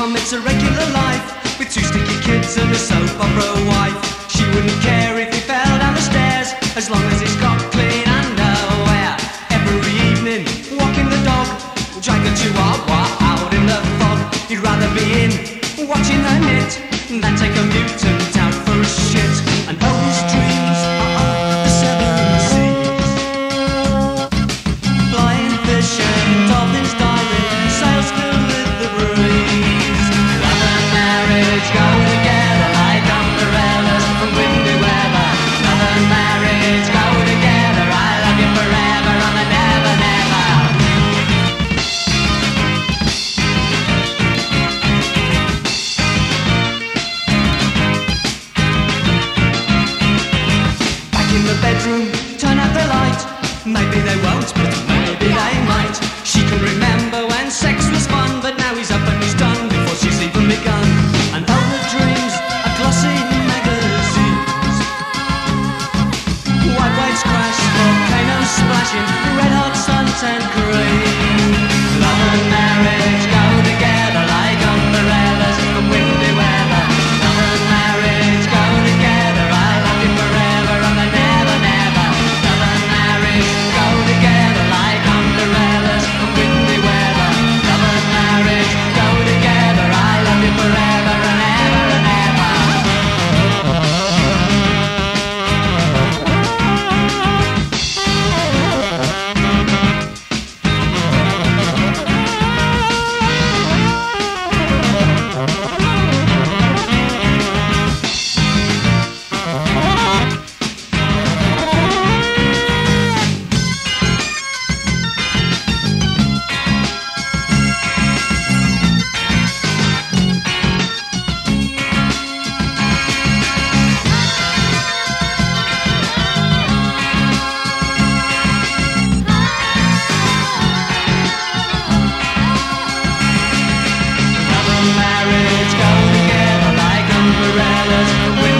mum, it's a regular life, with two sticky kids and a soap opera wife. She wouldn't care if he fell down the stairs, as long as he's got clean underwear. Every evening, walking the dog, drag a chihuahua out in the fog. He'd rather be in, watching the knit, than take a mutant out for a shit. And all his dreams are of the seven seas, flying fish and dolphins diving, sails filled with the breeze. Love and marriage go together like umbrellas from windy weather. Love and marriage go together, I love you forever on the never, never. Back in the bedroom, turn out the light. Maybe they won't, but maybe they might. She can remember when sex was fun, but now he's up and he's done before she's even begun. And all her dreams are glossy magazines, white waves crash, volcanoes splashing, red hot suntan cream. Love and marriage go together like umbrellas from windy weather. Love and marriage go together, I love you forever on the never, never. Love and marriage go together like umbrellas from windy weather. Love and marriage go together, I love you forever and ever and ever. Marriage go together like umbrellas.